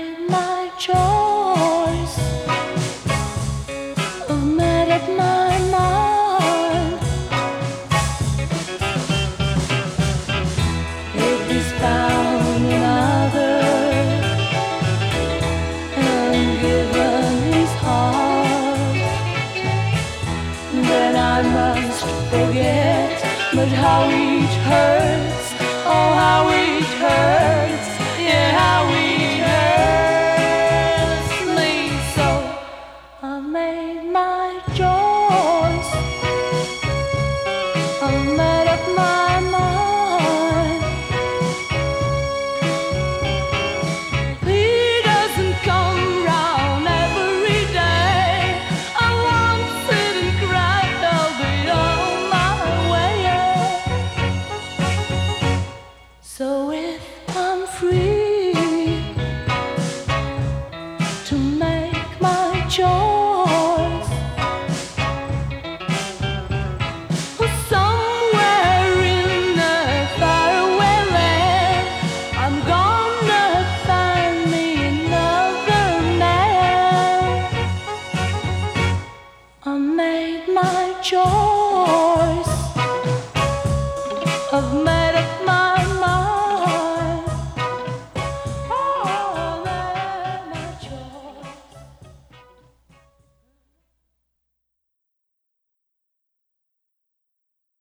made my choice. I've made up my mind. If he's found another and given his heart, then I must forget. But how each hurts, oh how each hurts, yeah how each hurts me. So I made my choice, I made up my mind. He doesn't come round every day. I won't sit and cry, I'll be on my way. So if I'm free to make my choice, or somewhere in a faraway land, I'm gonna find me another man. I made my choice.